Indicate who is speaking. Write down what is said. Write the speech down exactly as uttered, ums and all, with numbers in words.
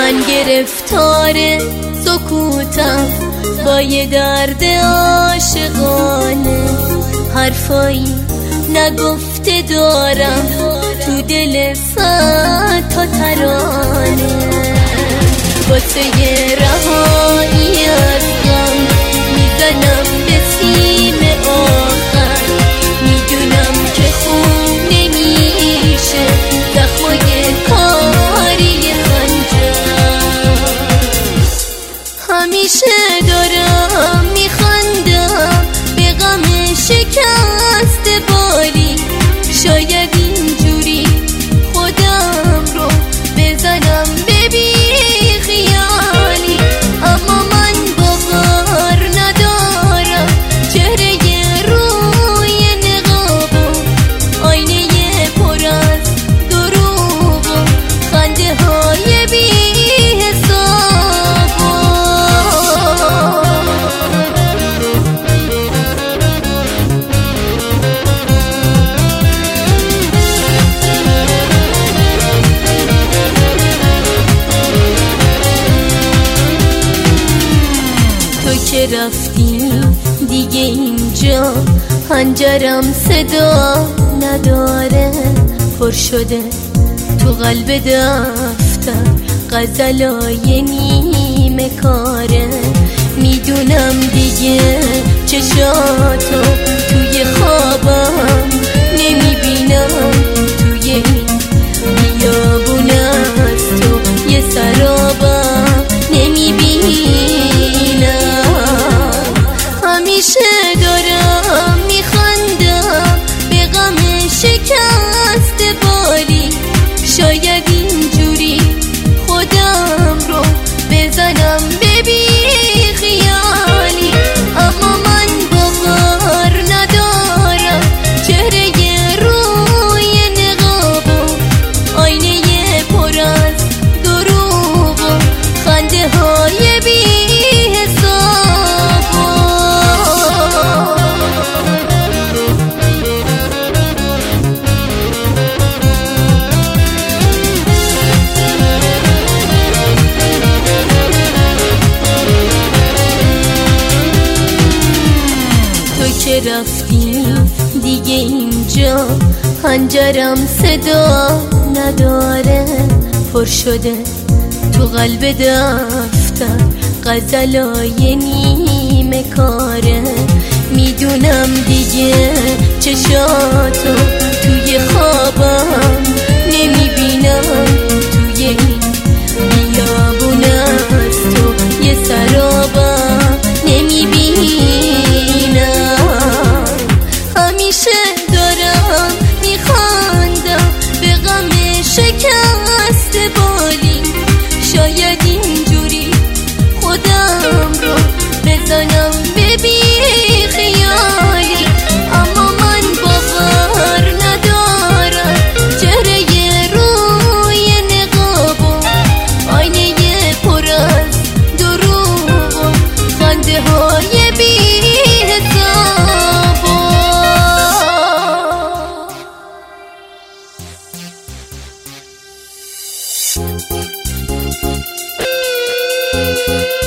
Speaker 1: من گرفتار سکوتم با یه درد عاشقانه، حرفایی نگفته دارم تو دل صد تا ترانه. واسه یه رهایی از غم میزنم به سیم آخر، میدونم که خوب نمیشه زخمای کاری خنجر. همیشه دارم میخندم به غم شکست بالی، شاید اینجوری خودم رو بزنم به بی خیالی، اما من باور ندارم چهره روی نقابم آینه پر از دروغ و خنده های بی که رفتی دیگه اینجا حنجرم صدا نداره، پر شده تو قلب دفتر غزلای نیمه کاره. میدونم دیگه چشاتو توی خوابم نمیبینم، توی این بیابون از تو یه سرابم نمیبینم. همیشه دارم میخندم به غم شکست بالی، شاید اینجوری خودم رو بزنم به بی خیالی، اما من باور ندارم چهره روی نقابم آینه پر از دروغ و خنده های بی که رفتی دیگه اینجا حنجرم صدا نداره، پر شده تو قلب دفتر غزلای نیمه کاره. میدونم دیگه چشاتو توی خوابم نمیبینم، توی این بیابون از تو یه سرابم نمیبینم. همیشه دارم میخندم به غم شکست بالی، شاید اینجوری خودم رو بزنم به بی خیالی، اما من باور ندارم چهره روی نقابم آینه پر از دروغ و خنده های بی Thank you.